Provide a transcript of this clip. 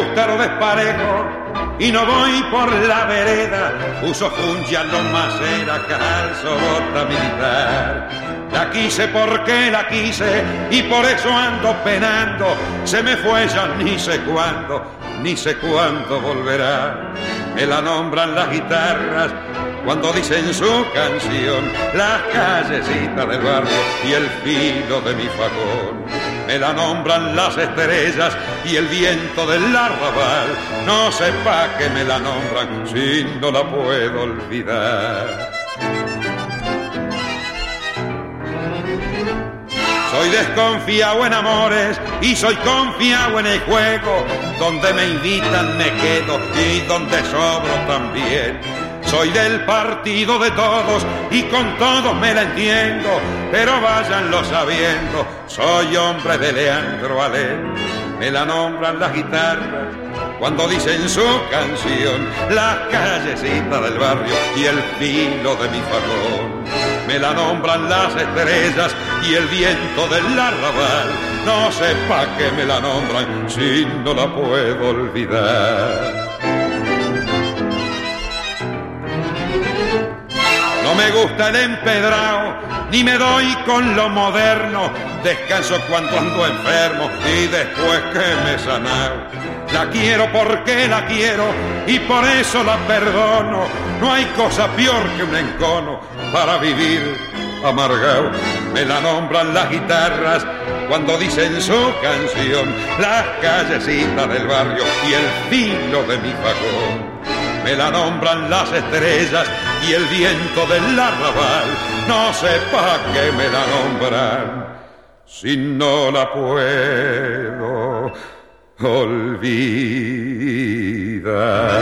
gusta lo desparejo y no voy por la vereda. Uso funcha, lomacera, calzo, bota militar. La quise porque la quise y por eso ando penando. Se me fue ya ni sé cuándo volverá. Me la nombran las guitarras cuando dicen su canción, las callecitas del barrio y el filo de mi facón. Me la nombran las estrellas y el viento del arrabal. No sé pa' qué me la nombran si no la puedo olvidar. Soy desconfiado en amores y soy confiado en el juego. Donde me invitan me quedo y donde sobro también. Soy del partido de todos y con todos me la entiendo, pero váyanlo sabiendo, soy hombre de Leandro Alén. Me la nombran las guitarras cuando dicen su canción, las callecitas del barrio y el filo de mi facón. Me la nombran las estrellas y el viento del arrabal. No sé pa' qué me la nombran si no la puedo olvidar. No me gusta el empedrado, ni me doy con lo moderno. Descanso cuando ando enfermo y después que me he sanado. La quiero porque la quiero y por eso la perdono. No hay cosa peor que un encono para vivir amargado. Me la nombran las guitarras cuando dicen su canción, las callecitas del barrio y el filo de mi facón. Me la nombran las estrellas y el viento del arrabal. No sé pa' qué me la nombran si no la puedo olvidar.